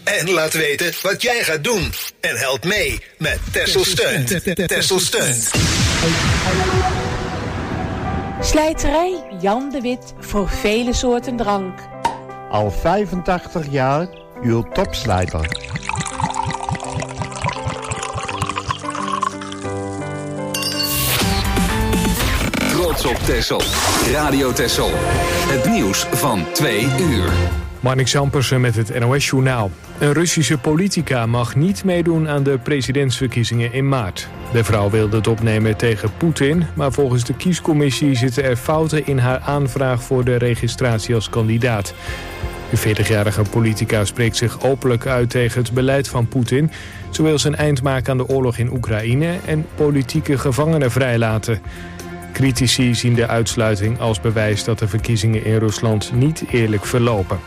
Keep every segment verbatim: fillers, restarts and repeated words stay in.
En laat weten wat jij gaat doen. En help mee met Texel Steunt. Texel Steunt. Slijterij Jan de Wit voor vele soorten drank. Al vijfentachtig jaar uw topslijter. Trots op Texel. Radio Texel. Het nieuws van twee uur. Marnix Zampersen met het N O S-journaal. Een Russische politica mag niet meedoen aan de presidentsverkiezingen in maart. De vrouw wilde het opnemen tegen Poetin, maar volgens de kiescommissie zitten er fouten in haar aanvraag voor de registratie als kandidaat. De veertigjarige politica spreekt zich openlijk uit tegen het beleid van Poetin. Zo wil ze een eind maken aan de oorlog in Oekraïne en politieke gevangenen vrijlaten. Critici zien de uitsluiting als bewijs dat de verkiezingen in Rusland niet eerlijk verlopen.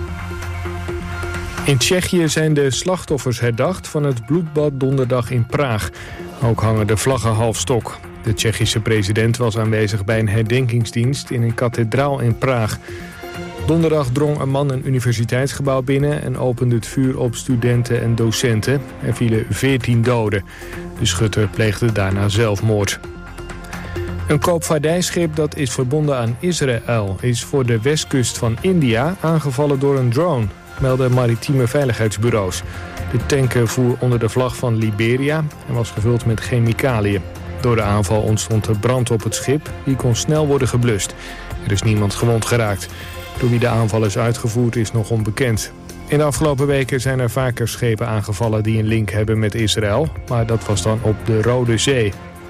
In Tsjechië zijn de slachtoffers herdacht van het bloedbad donderdag in Praag. Ook hangen de vlaggen half stok. De Tsjechische president was aanwezig bij een herdenkingsdienst in een kathedraal in Praag. Donderdag drong een man een universiteitsgebouw binnen en opende het vuur op studenten en docenten. Er vielen veertien doden. De schutter pleegde daarna zelfmoord. Een koopvaardijschip dat is verbonden aan Israël is voor de westkust van India aangevallen door een drone, melden maritieme veiligheidsbureaus. De tanker voer onder de vlag van Liberia en was gevuld met chemicaliën. Door de aanval ontstond er brand op het schip, die kon snel worden geblust. Er is niemand gewond geraakt. Door wie de aanval is uitgevoerd is nog onbekend. In de afgelopen weken zijn er vaker schepen aangevallen die een link hebben met Israël, maar dat was dan op de Rode Zee.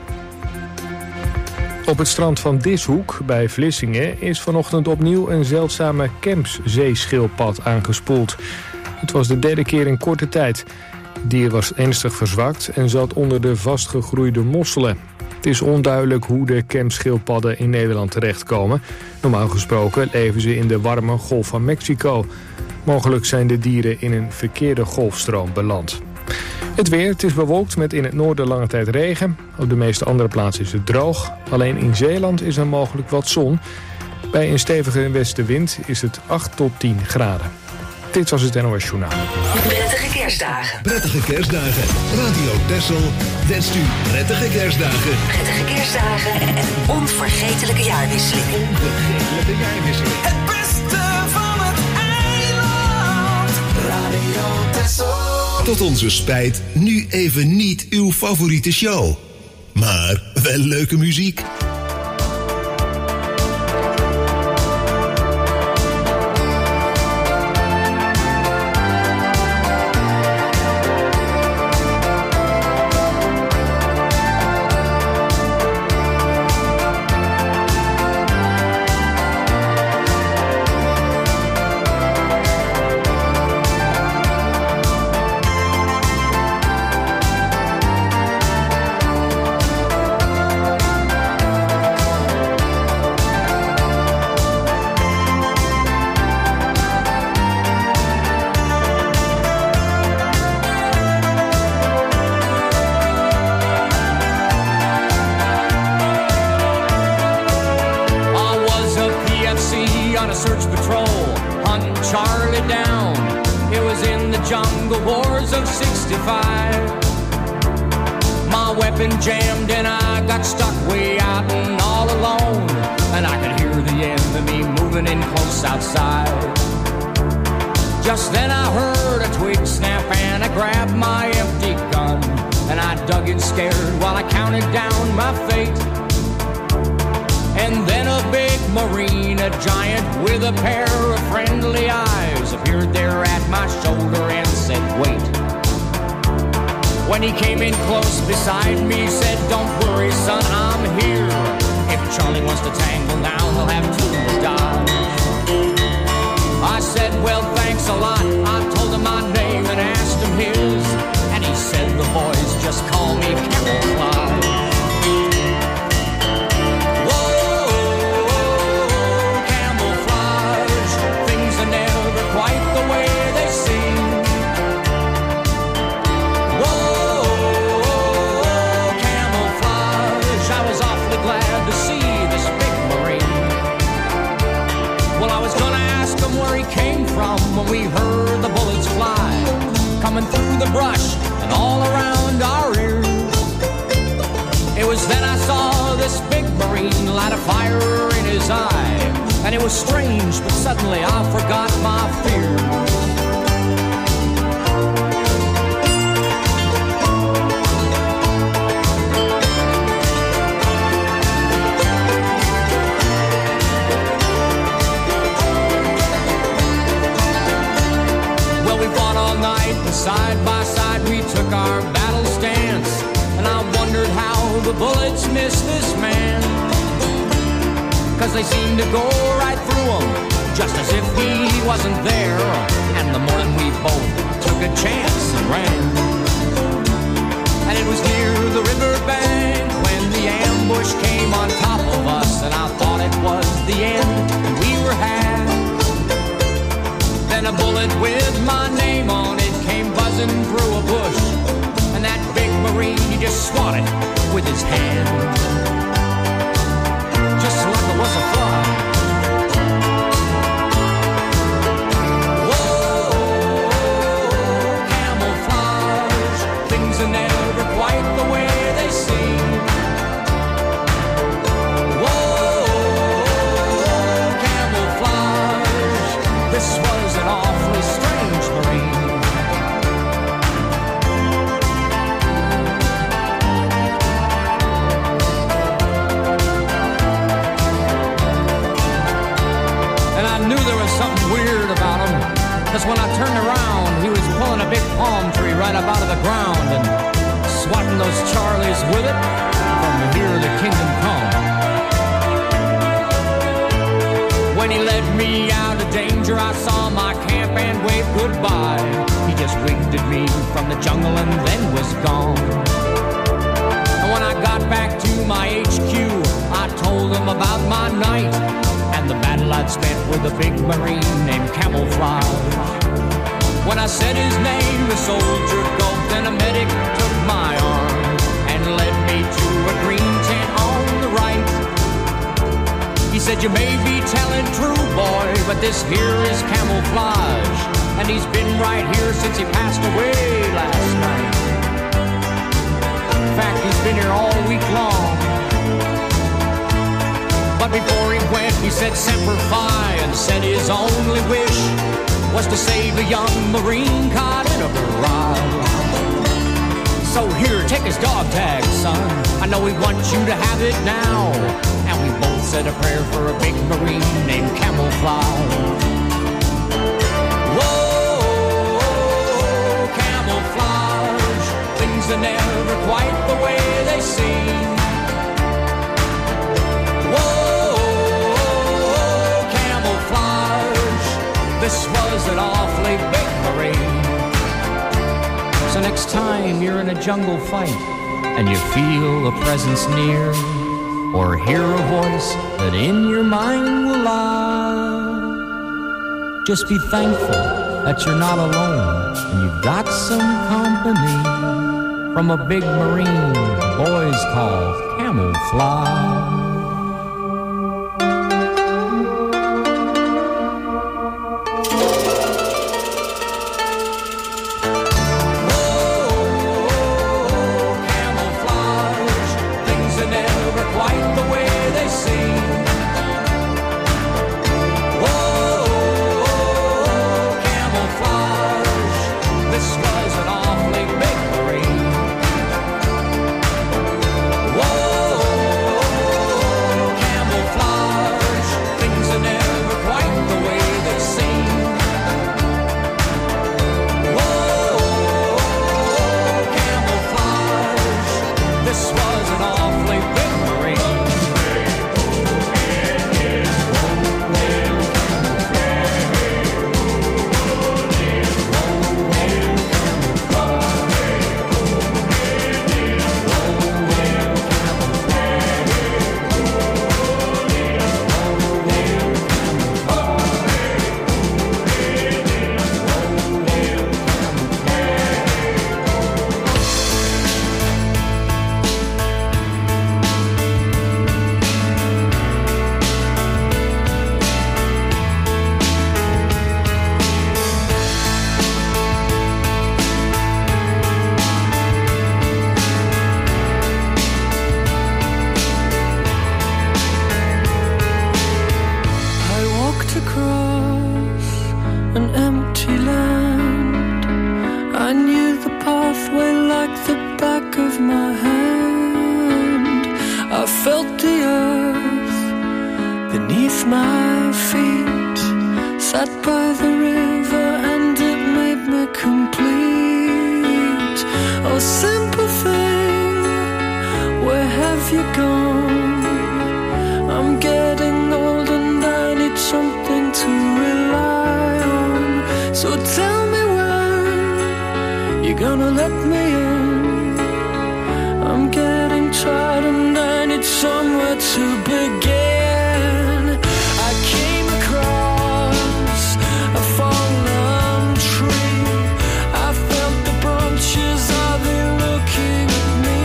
Op het strand van Dishoek bij Vlissingen is vanochtend opnieuw een zeldzame Kemps-zeeschildpad aangespoeld. Het was de derde keer in korte tijd. Het dier was ernstig verzwakt en zat onder de vastgegroeide mosselen. Het is onduidelijk hoe de Kemps-schildpadden in Nederland terechtkomen. Normaal gesproken leven ze in de warme Golf van Mexico. Mogelijk zijn de dieren in een verkeerde golfstroom beland. Het weer, het is bewolkt met in het noorden lange tijd regen. Op de meeste andere plaatsen is het droog. Alleen in Zeeland is er mogelijk wat zon. Bij een stevige westenwind is het acht tot tien graden. Dit was het N O S Journaal. Prettige kerstdagen. Prettige kerstdagen. Radio Texel wenst u prettige kerstdagen. Prettige kerstdagen en een onvergetelijke jaarwisseling. Onvergetelijke jaarwisseling. Het beste van het eiland. Radio Texel. Tot onze spijt nu even niet uw favoriete show. Maar wel leuke muziek. When we heard the bullet coming through the brush and all around our ears. It was then I saw this big Marine light a fire in his eye, and it was strange, but suddenly I forgot my fear. Side by side we took our battle stance, and I wondered how the bullets missed this man. Cause they seemed to go right through him, just as if he wasn't there. And the morning we both took a chance and ran. And it was near the riverbank when the ambush came on top of us, and I thought it was the end, and we were had. Then a bullet with my name on it came buzzing through a bush, and that big Marine, he just swatted with his hand, just like it was a fly. Whoa, camouflage, things are never quite the way they seem. Whoa, camouflage, this was an awfully strange Marine. Something weird about him, because when I turned around, he was pulling a big palm tree right up out of the ground and swatting those Charlies with it from here the kingdom come. When he led me out of danger, I saw my camp and waved goodbye. He just winked at me from the jungle and then was gone. And when I got back to my H Q, I told him about my night and the battle I'd spent with a big Marine named Camouflage. When I said his name, the soldier gulped and a medic took my arm and led me to a green tent on the right. He said, you may be telling true, boy, but this here is Camouflage, and he's been right here since he passed away last night. In fact, he's been here all week long. But before he went, he said Semper Fi, and said his only wish was to save a young Marine caught in a barrage. So here, take his dog tag, son. I know we want you to have it now. And we both said a prayer for a big Marine named Camouflage. Whoa, camouflage, things are never quite the way they seem. This was an awfully big Marine. So next time you're in a jungle fight and you feel a presence near, or hear a voice that in your mind will lie, just be thankful that you're not alone and you've got some company from a big Marine the boys call Camouflage. Whoa, I knew the pathway like the back of my hand. I felt the earth beneath my feet. Sat by the river and it made me complete. Oh, simple thing, where have you gone? I'm getting old and I need something to rely on. So tell me when you're gonna let me in. I'm getting tired and I need somewhere to begin. I came across a fallen tree. I felt the branches, are they looking at me?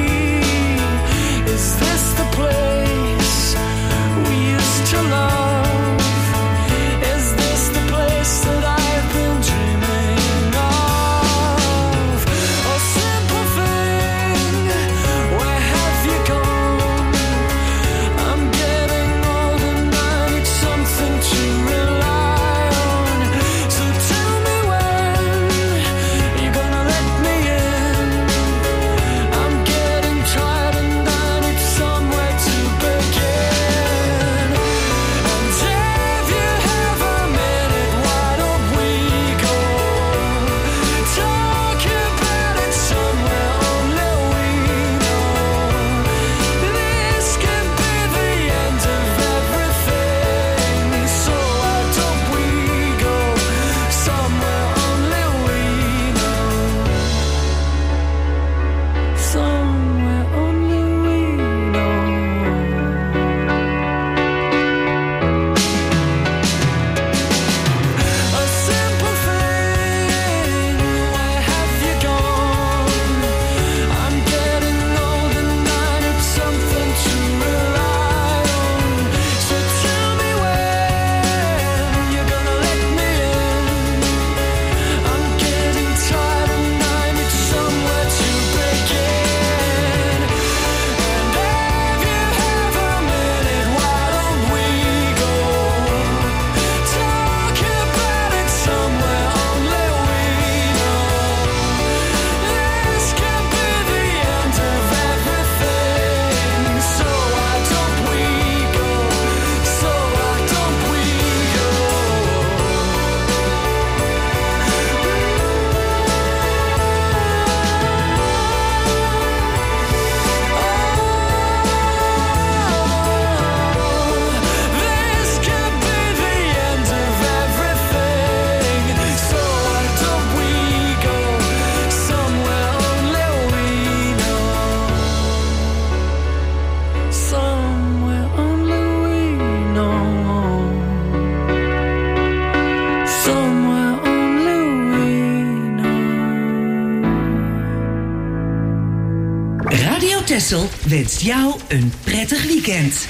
Is this the place we used to love? Is this the place that I've been dreaming of? Oh, simple thing, where have you gone? I'm getting old and I need something to rely on. So tell me when you're gonna let me in. I'm getting tired and I need somewhere to begin. And if you have a minute, why don't we go talk about it somewhere only we know? This could be the end of everything. So why don't we go somewhere only we know? Somewhere only we know. A simple thing, where have you gone? I'm getting old and I need something to rely on. So tell me when you're gonna let me in. I'm getting tired and I need somewhere to begin. And if you have a minute, why don't we go talk about it somewhere only we know? This could be the end of everything. So why don't we go? So why don't we go? This could be the end of everything. So why don't we go somewhere only we know? Somewhere only we know. Somewhere only we know. Radio Texel wenst jou een prettig weekend.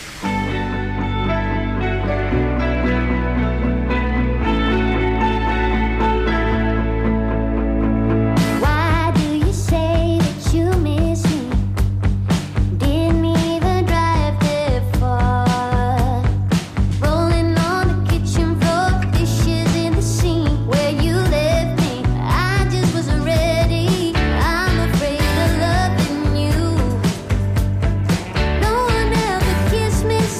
Why do you say that you miss me? Didn't even drive that far. Rolling on the kitchen floor, dishes in the sink where you left me. I just wasn't ready. I'm afraid of loving you. No one ever kissed me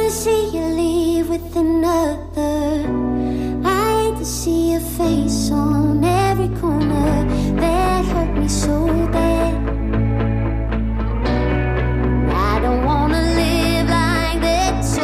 to see you leave with another. I hate to see your face on every corner. That hurt me so bad. I don't wanna live like that, so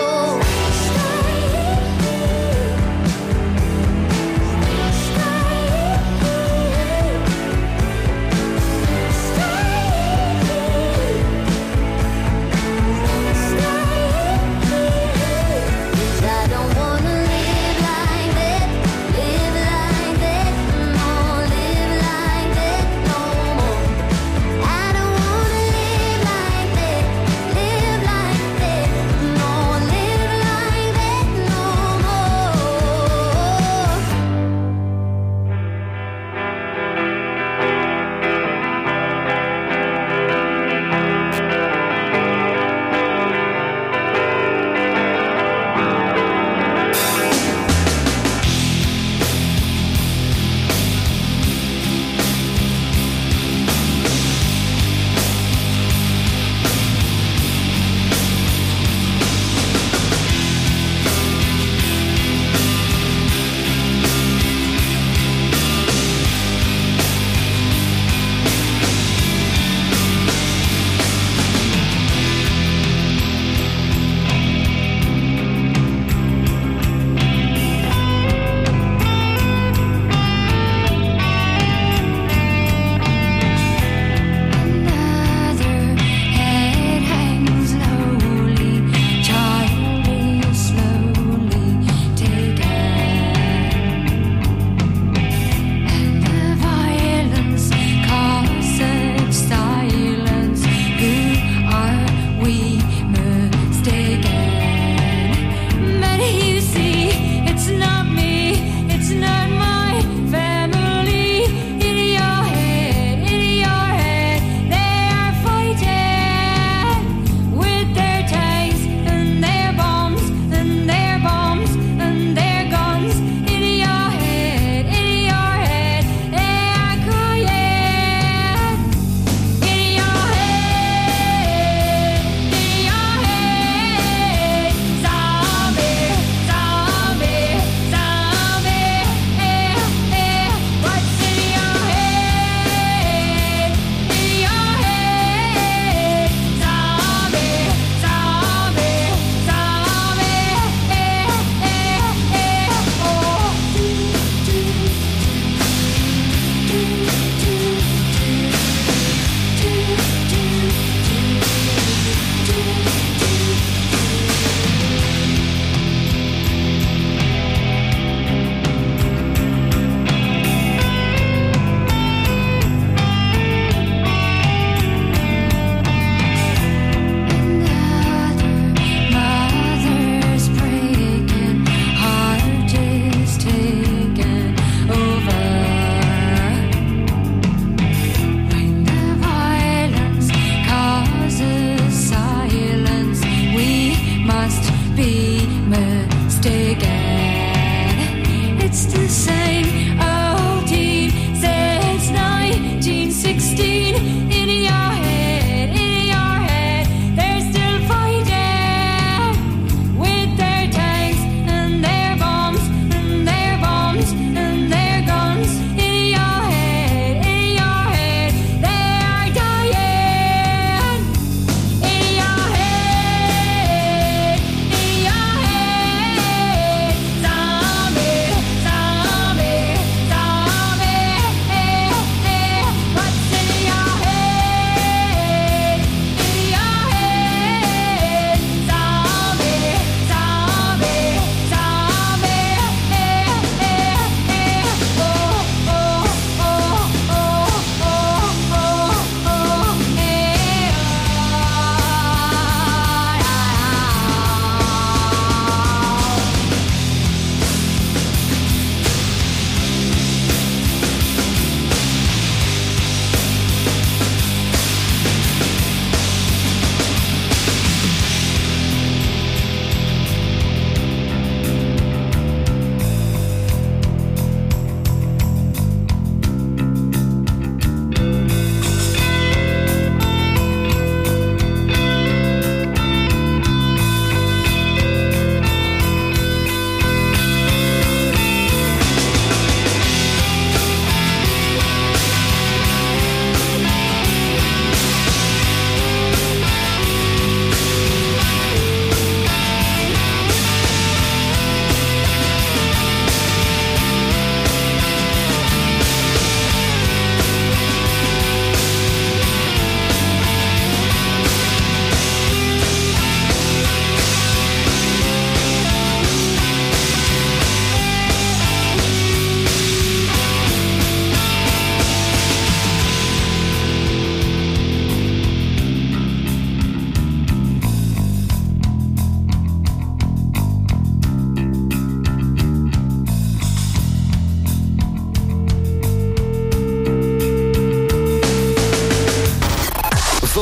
yeah.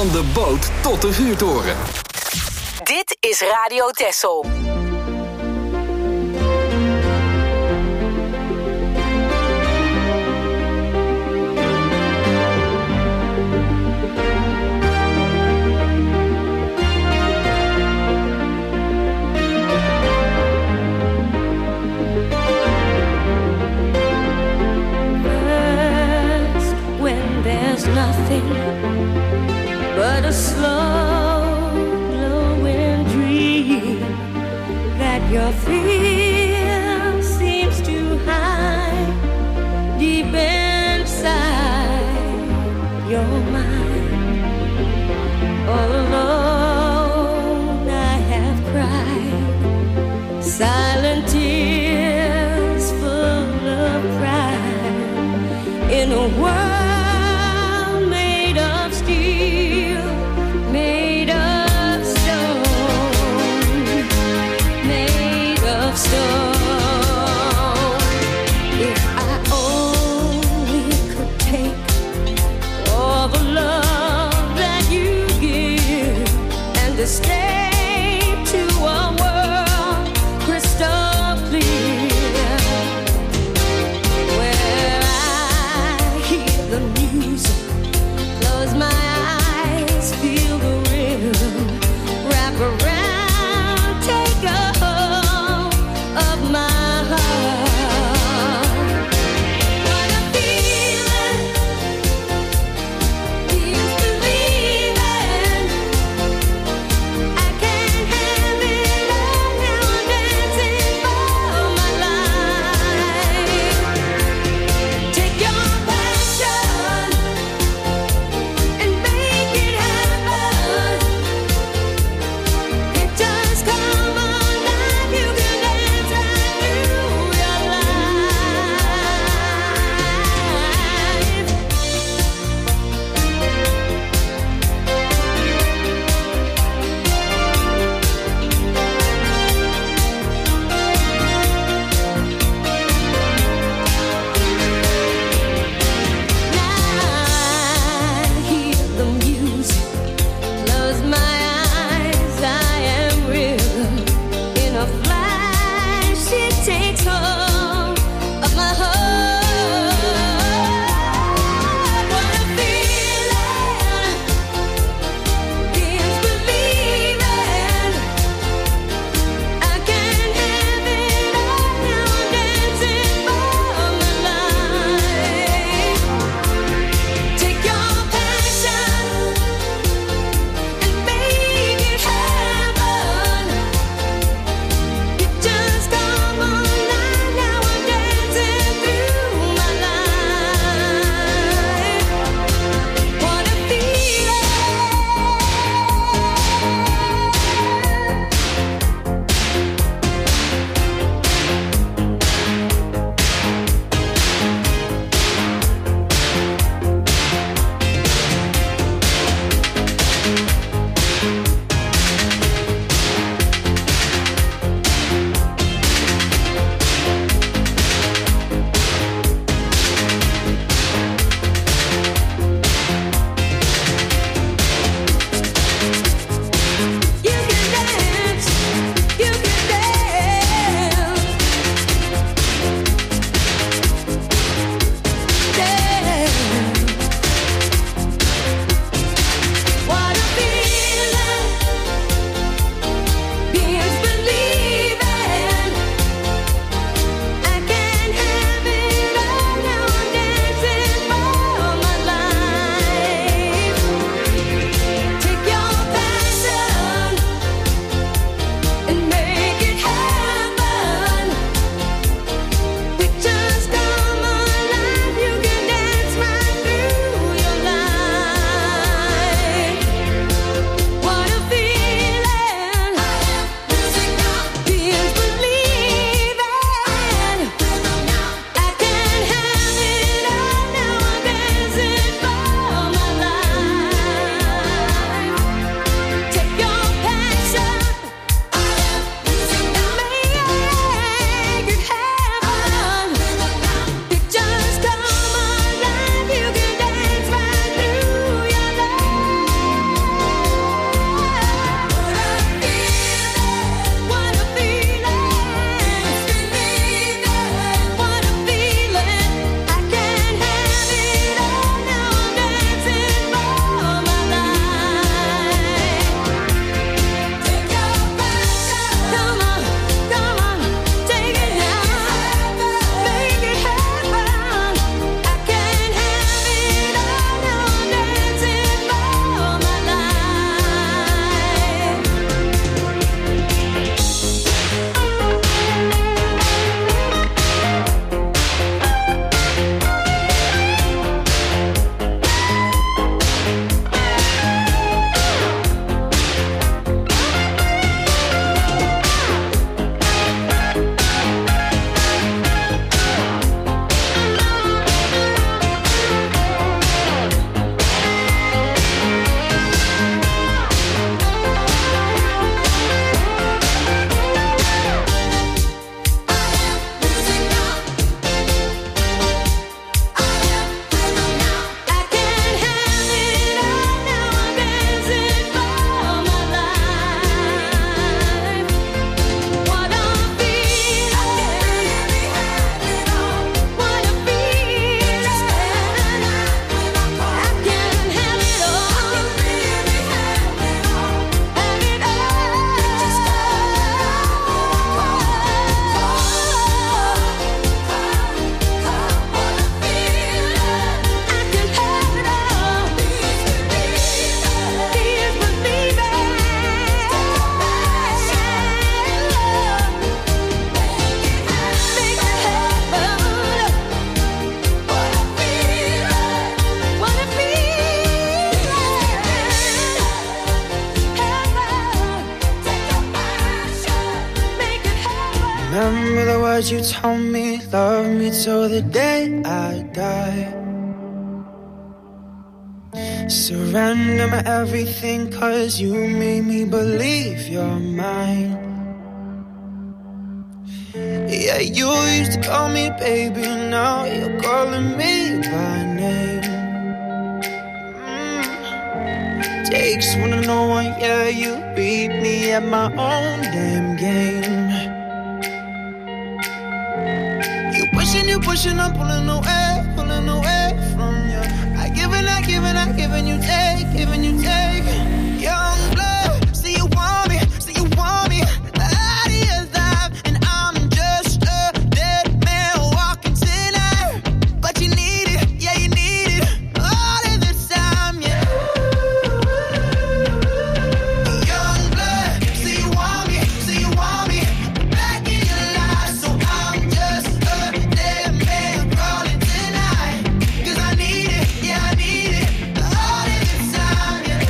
Van de boot tot de vuurtoren. Dit is Radio Texel. There's nothing but a slow glowing dream that your fear seems to hide deep inside your mind. All alone I have cried silent tears full of pride in a world Remember the words you told me, love me till the day I die. Surrender my everything, cause you made me believe you're mine. Yeah, you used to call me baby, now you're calling me by name. mm. Takes one to know one, yeah, you beat me at my own damn game. You pushing, you pushing, I'm pulling away, pulling away from you. I give and I give and I give and you take, giving you take. Young blood, see you want me, see you want me. Out of your life, and I'm just a dead man walking tonight. But you need it, yeah you need it, all of the time, yeah. Young blood, see you want me, see you want me. Back in your life, so I'm just a dead man crawling tonight. Cause I need it, yeah I need it, all of the time, yeah.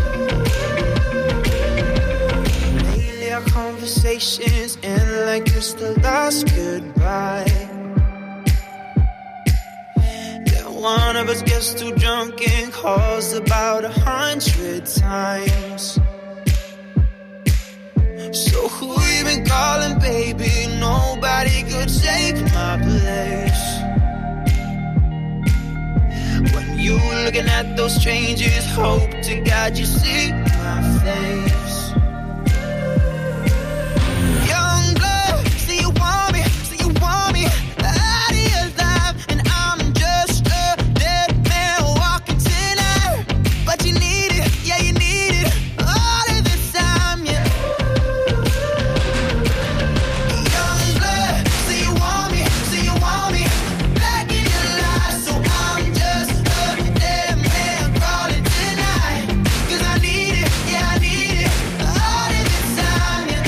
Lately our conversations end like it's the last goodbye. Yeah, one of us gets too drunk and calls about a hundred times. So who you been calling, baby? Nobody could take my place. When you looking at those strangers, hope to God you see my face. Young blood, see you want me, see you want me. Out of your life, and I'm just a dead man walking tonight. But you need it, yeah you need it, all of the time, yeah. Young blood, see you want me, see you want me. Back in your life, so I'm just a dead man crawling tonight. Cause I need it, yeah I need it, all of the time, yeah.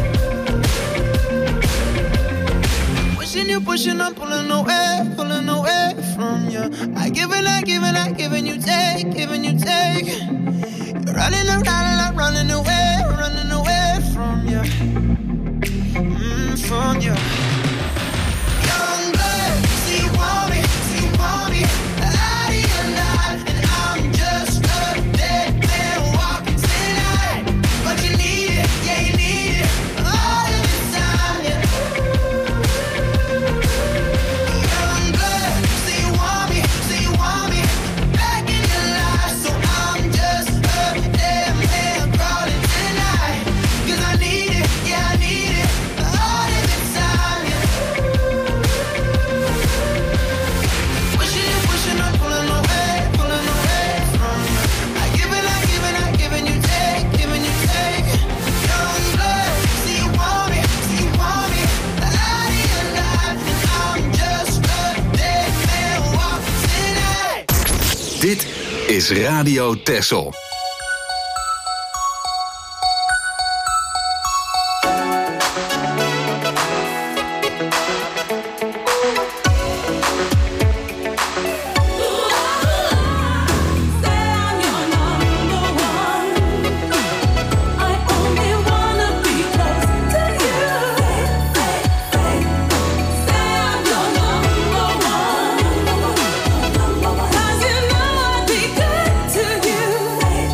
Pushing you, pushing, I'm pulling away, pulling away from you. I give and I give and I give and you take, giving you take. You're running around and I'm running away, running away from you, mm, from you. Young blood, see you want me, see you want me. Out of your life, and I'm just a dead man walking tonight. But you need it, yeah you need it, all of the time, yeah. Young blood, see you want me, see you want me. Back in your life, so I'm just a dead man crawling tonight. Cause I need it, yeah I need it, all of the time, yeah. Pushing you, pushing, I'm pulling away, pulling away from you. I give and I give and I give and you take, giving you take. Young blood, see you want me, see you want me. Out of your life, and I'm just a dead man walking tonight. Dit is Radio Texel. Cause you know I'd be good to you.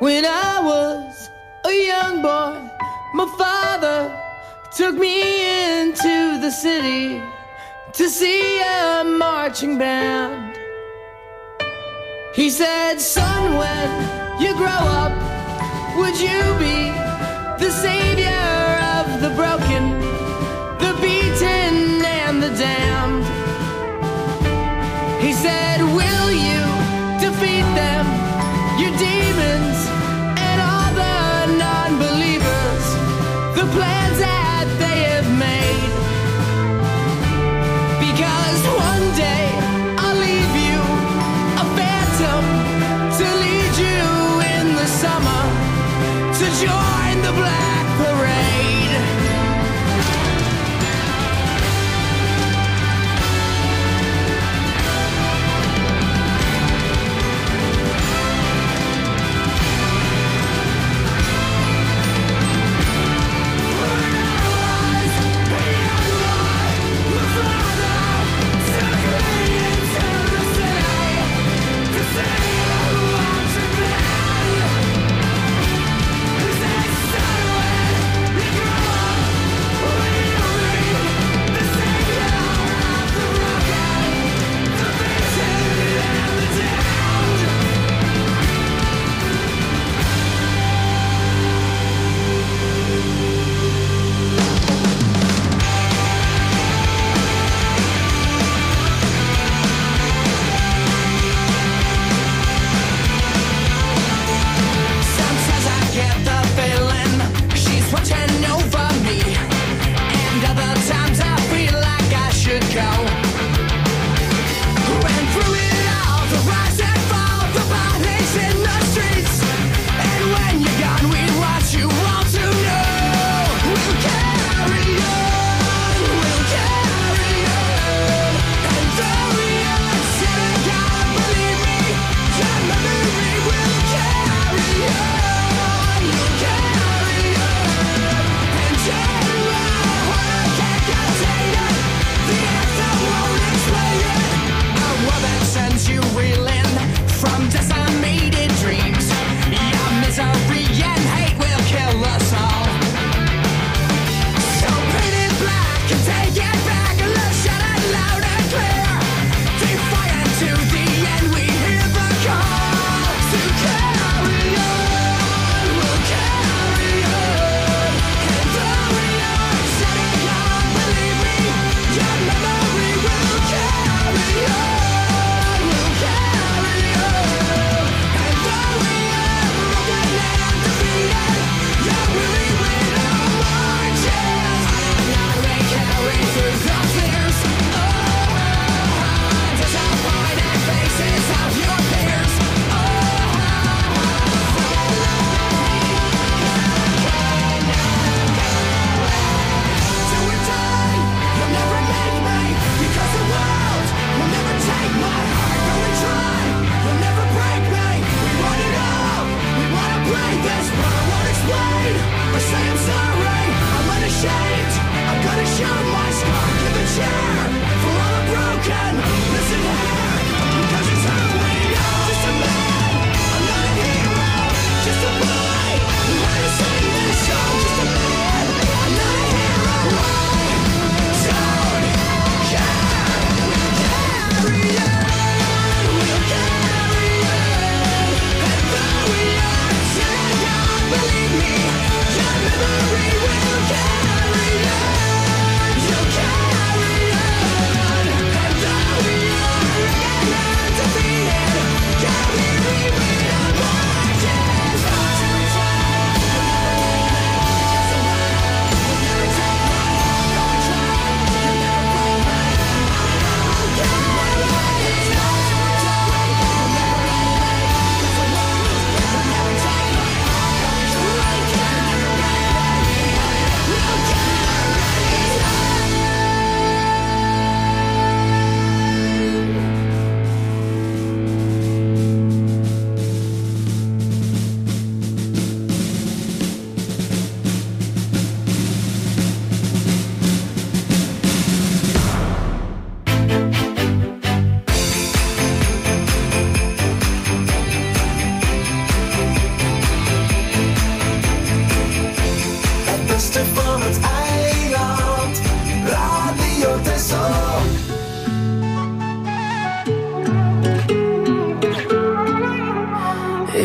When I was a young boy, my father took me into the city to see a marching band. He said, son, when you grow up, would you be the savior of the broken, the beaten and the damned? He said, will you defeat them, your demons and all the non-believers, the plans that they have made? Because one day I'll leave you a phantom to lead you in the summer to join the Black Parade.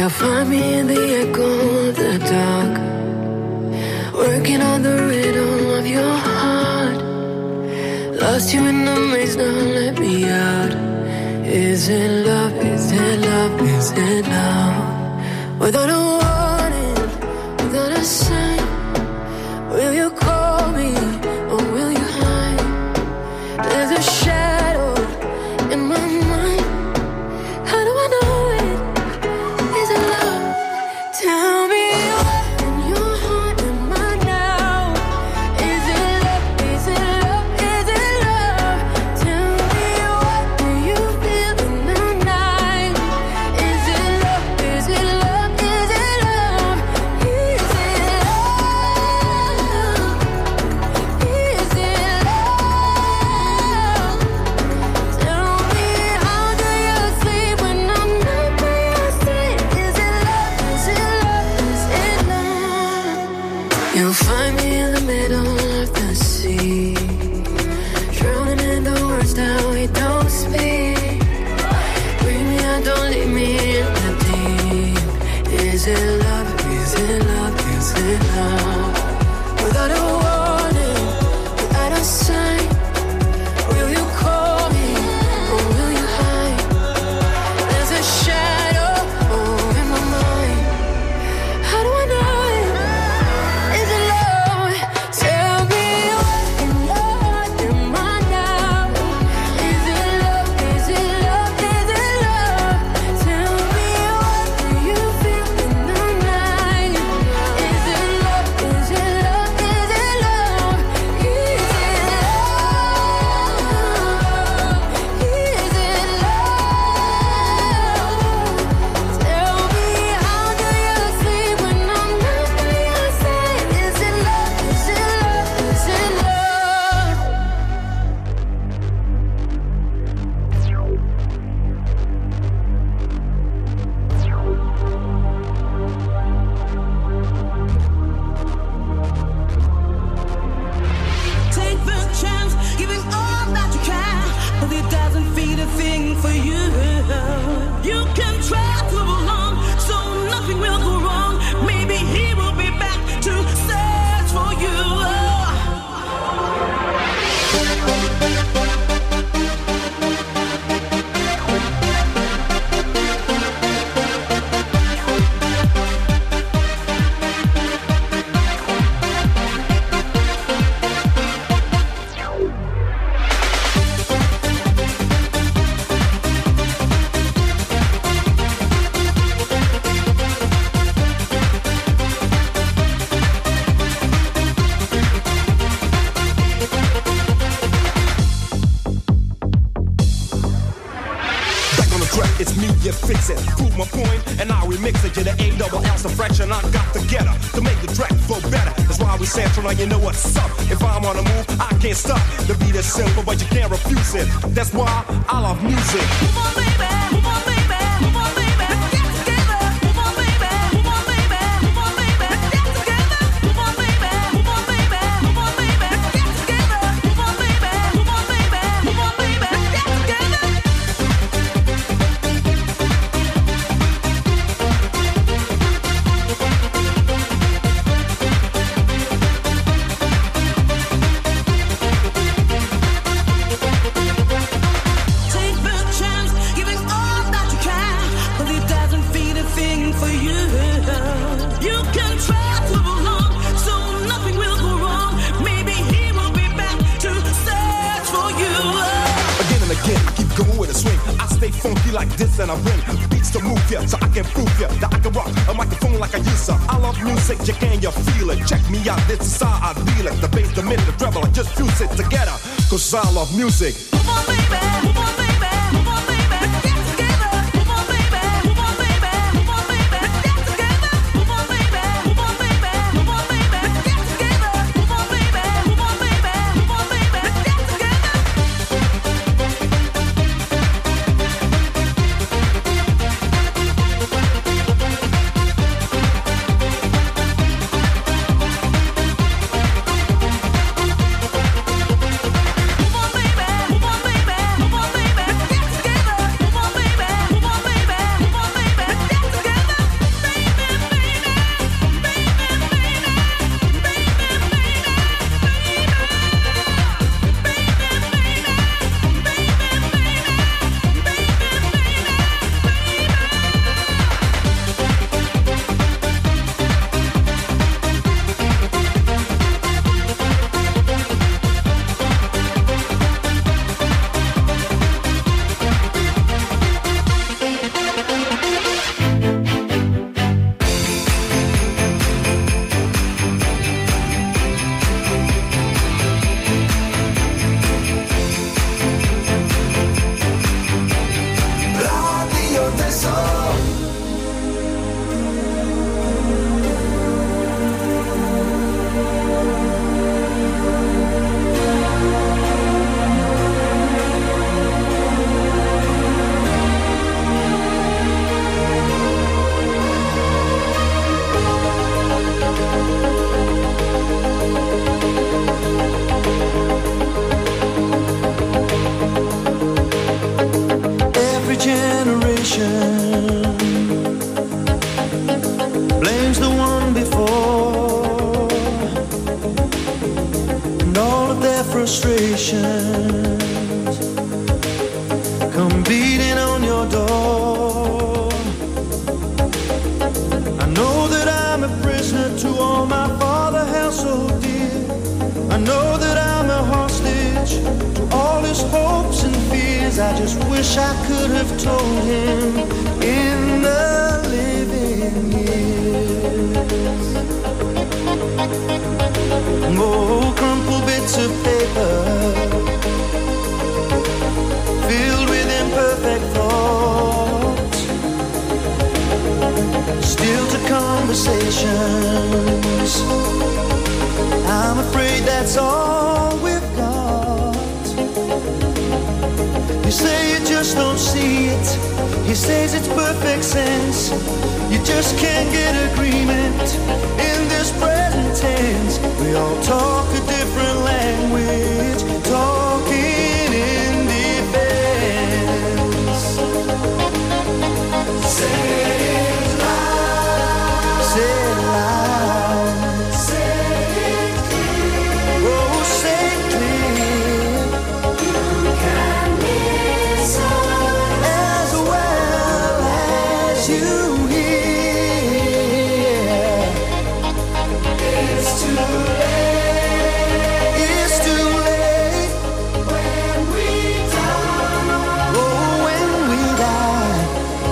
You'll find me in the echo of the dark, working on the rhythm of your heart. Lost you in the maze, now let me out. Is it love, is it love, is it love? Without a warning, without a sign, will you call me or will you hide? There's a shadow in my mind. How do I know it? Is it love? Tell me what in your heart am I now? Is it love? Is it love? Is it love? Tell me what do you feel in the night? Is it love? Is it love? Is it love? Is it love? Is it love? Tell me how do you sleep when I'm not by your side? Is it love? Is it love? Is it love? You'll find me in the middle of the sea, drowning in the words that we don't speak. Bring me out, don't leave me in the deep. Is it love? Is it love? Is it love? Without a warning, without a sign, will you call me or will you hide? There's a shadow over my mind. How do I know it? Is it love? Tell me what in your heart am I now? Is it love? Is it love? Is it love? Tell me what do you feel in the night? Is it love? Is it love? Is it love? Is it love? Is it love? Tell me how do you sleep when I'm not by your side? Is it love? Is it love? Is it love? Take the chance, giving all that you can, but it doesn't feed a thing for you. You can try to move along, so nothing will go wrong. Maybe he will be back to search for you. Back on the track, it's me, you fix it. Prove my point, and I remix it. You're the A double L, the fraction I got together to make the track flow better. That's why we central, now you know what's up. If I'm on the move, I can't stop. The beat is simple, but you can't refuse it. That's why I love music. Move on, baby. Move on, baby. Move on, baby. Let's get together. Move on, baby. Move on, baby. Move on, baby. Let's get together. Move on, baby. Move on, baby. Move on, baby. Let's get together. Move on, baby. Move on, baby. Move on, baby. Let's get together. Take the chance, giving all that you can, but it doesn't feed a thing for you. You can try to move along, so nothing will go wrong. Maybe he will be back to search for you. Again and again, keep going with a swing. I stay funky like this and I bring beats to move ya, so I can prove ya that I can rock a microphone like I used to. I love music, you can you feel it? Check me out, this is how I deal it. The bass, the mid, the treble, I just fuse it together, cause I love music. Move on, baby. Move on, baby. Move on, baby. Let's get together. Move on, baby. Move on, baby. Move on, baby. Let's get together. Move on, baby. Move on, baby. Move on, baby. Let's get together. Move on, baby. Move on, baby. Move on, baby. Let's get together. Move on, baby. Move on, baby. I just wish I could have told him in the living years. Oh, crumpled bits of paper filled with imperfect thoughts, still to conversations. I'm afraid that's all we've got. You say you just don't see it. He says it's perfect sense. You just can't get agreement in this present tense. We all talk a different language, talking in defense. Say it loud. Say it loud. Say it clear. Oh, say it clear. You can listen as well as you hear. It's too late. It's too late when we die. Oh, when we die.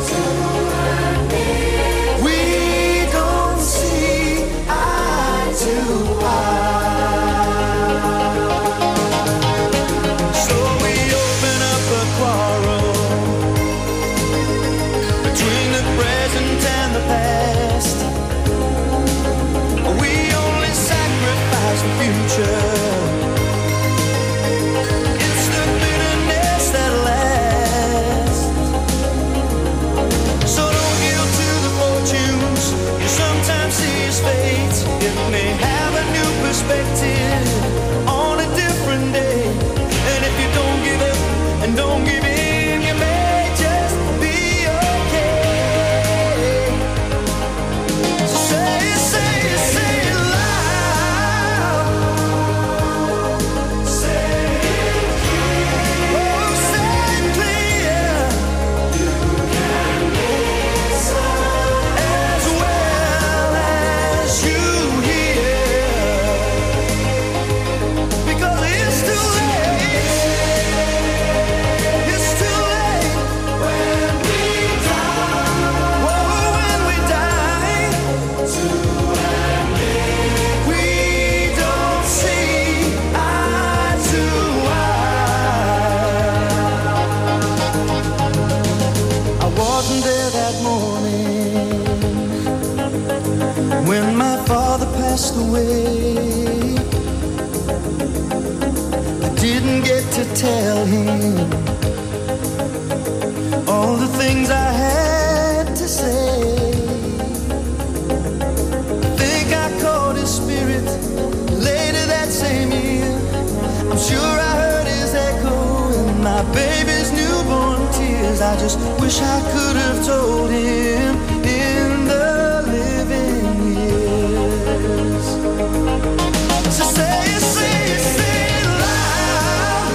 We don't see eye to eye. So we open up a quarrel between the present and the past. We only sacrifice the future. It's the bitterness that lasts. So don't yield to the fortunes you sometimes see as fate. It may have a new perspective on a different day. And if you don't give up and don't give in, you may just be okay. So say it, say it, say it loud. Say it clear. Oh, say it clear. You can listen as well as you hear. Because it's too late. It's too late when we die. Whoa, when we die. To admit we don't see eye to eye. I wasn't there that morning when my father passed away. I didn't get to tell him all the things I had to say. I think I caught his spirit later that same year. I'm sure I heard his echo in my baby's newborn tears. I just wish I could have told him in the living years. So say it, say it, say it loud.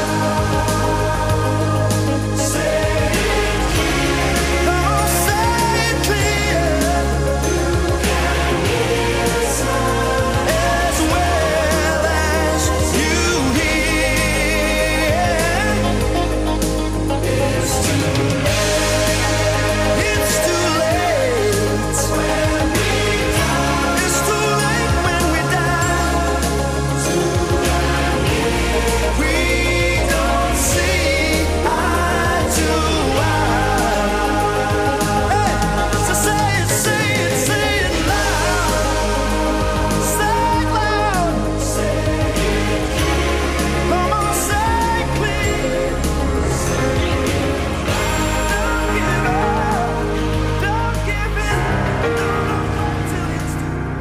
Say it clear. Oh, say it clear. You can listen as well as you hear. It's too late. It's too late when we die. It's too late when we die. To admit we don't see eye to eye. Hey, so say it, say it, say it loud. Say it loud. Say it clear. Come on, say it clear. Don't give up. Don't give in. Don't look until it's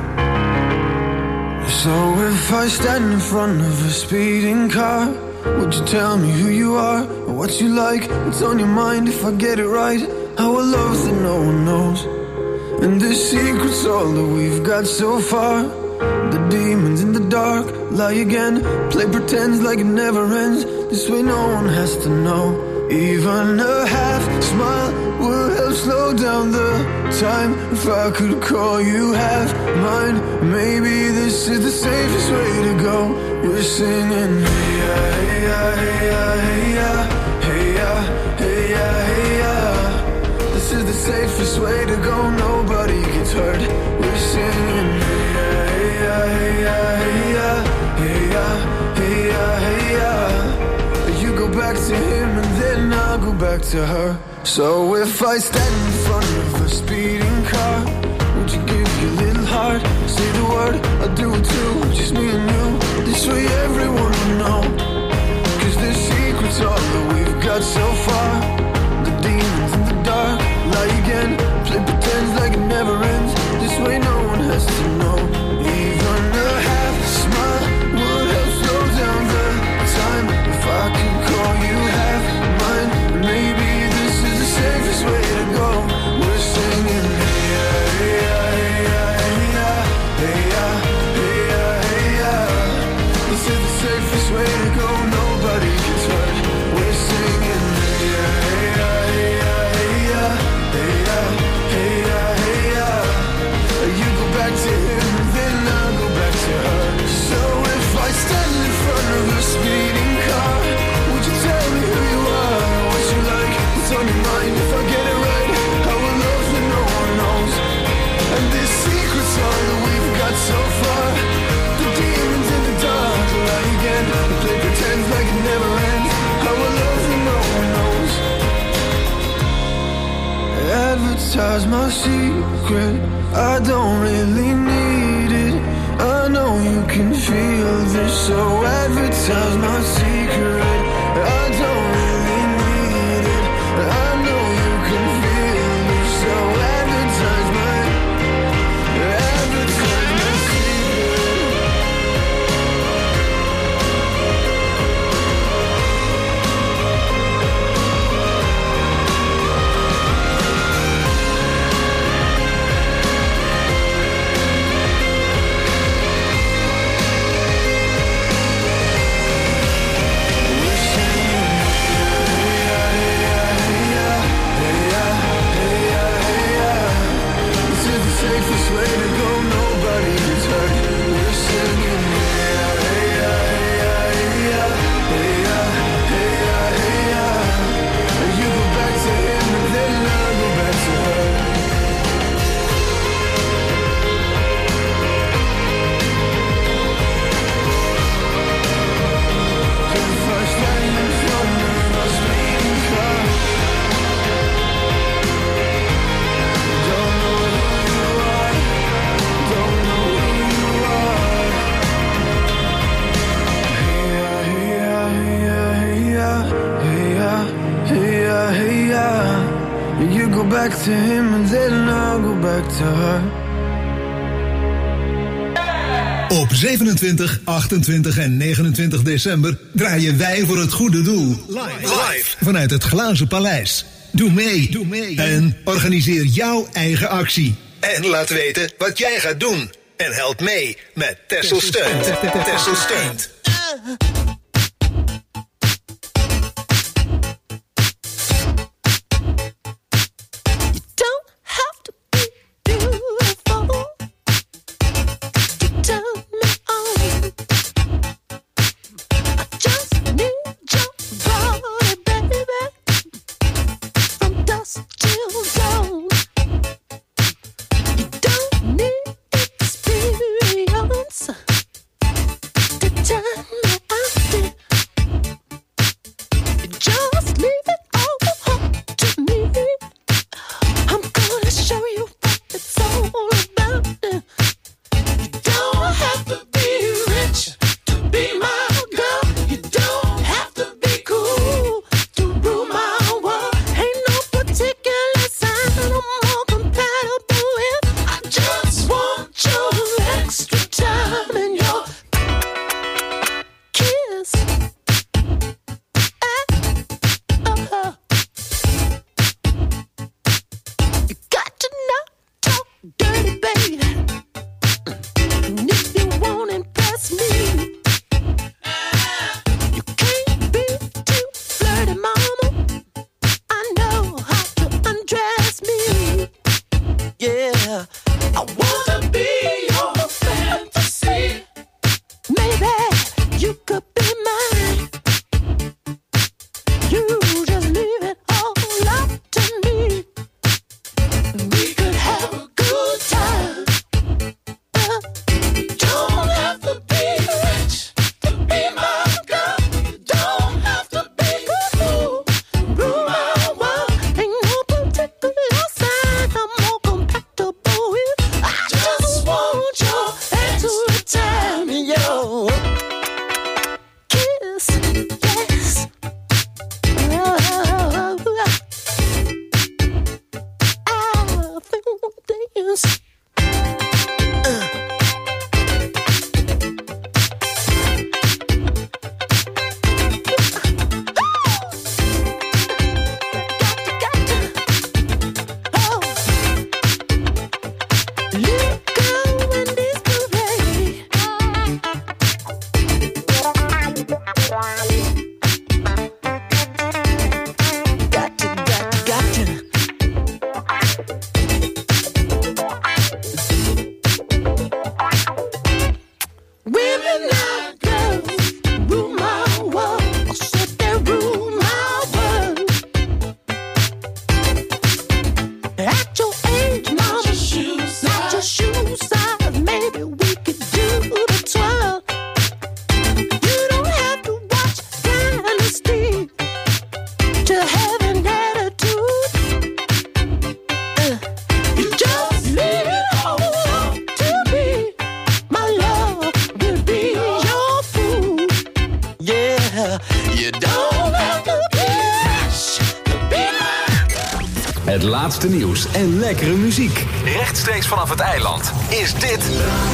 So if I stand in front of a speeding car, would you tell me who you are or what you like? What's on your mind if I get it right? Our loves that no one knows, and the secret's all that we've got so far. The demons in the dark lie again, play pretend like it never ends. This way no one has to know. Even a half smile would help slow down the time. If I could call you half mine, maybe this is the safest way to go. We're singing hey ya, hey ya, hey ya, hey ya, yeah, hey yeah, hey yeah. This is the safest way to go, nobody gets hurt. We're singing, hey yeah, hey yeah, hey yeah, hey yeah, hey yeah, hey yeah, hey yeah. You go back to him and then I'll go back to her. So if I stand in front of a speeding car, would you give your little heart? Say the word, I'll do it too. Just me and you, this way everyone will know. Cause the secret's all that we've got so far. The demons in the dark lie again, play pretend like it never ends. This way no one has to know. Even a half smile would help slow down the time. If I could call you half mine, maybe this is the safest way to go. We're singing, hey yeah, hey yeah, hey yeah, hey yeah, hey yeah, hey yeah, hey yeah. This is the safest way to go, nobody gets hurt. We're singing, hey yeah, hey yeah, hey yeah, hey yeah, hey yeah, hey yeah, hey yeah. You go back to him, then I'll go back to her. So if I stand in front of a speeding car, would you tell me who you are, what you like, what's on your mind? If I get it right, I will love that no one knows. And this secret's all that we've got so far. The demons in the dark lie again, they play pretend like it never ends. I will love that no one knows. Advertise my secret, I don't really need it. I know you can feel this, so advertise my secret. I don't really need it. I know you can feel this, so advertise my, advertise my secret. Safest way to go, nobody gets hurt. We're singing, hey yeah, hey yeah, hey yeah, hey yeah, hey yeah, hey yeah. You go back to him and then I'll go back to her. If I stand in front of a speeding car, don't know who you are, don't know who you are. Hey yeah, hey yeah, hey yeah, hey yeah, hey yeah, hey yeah. You go back to him and then I'll go back to her. Op zevenentwintig, achtentwintig en negenentwintig december draaien wij voor het goede doel. Live. Vanuit het Glazen Paleis. Doe mee. Doe mee. En organiseer jouw eigen actie. En laat weten wat jij gaat doen. En help mee met Texel Steunt. Texel Steunt. Don't have to be beautiful to turn me on. I just need your body, baby, from dusk till dawn. You don't need experience to turn me on. At your age, mama, not your shoes, not your shoe size. Maybe we could do the twirl. You don't have to watch Dynasty to have an attitude. Uh, you just need to hold on to me. My love will be your food. Yeah, you don't have to be fresh to be mine. Het laatste nieuws en lekkere muziek. Rechtstreeks vanaf het eiland is dit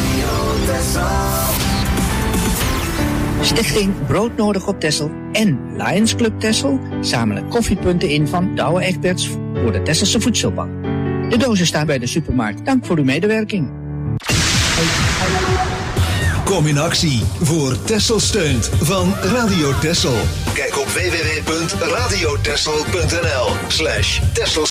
Stichting Broodnodig op Texel en Lions Club Texel zamelen koffiepunten in van Douwe Egberts voor de Tesselse Voedselbank. De dozen staan bij de supermarkt. Dank voor uw medewerking. Kom in actie voor Texel steunt van Radio Texel. Kijk op w w w punt radio texel punt n l slash Texel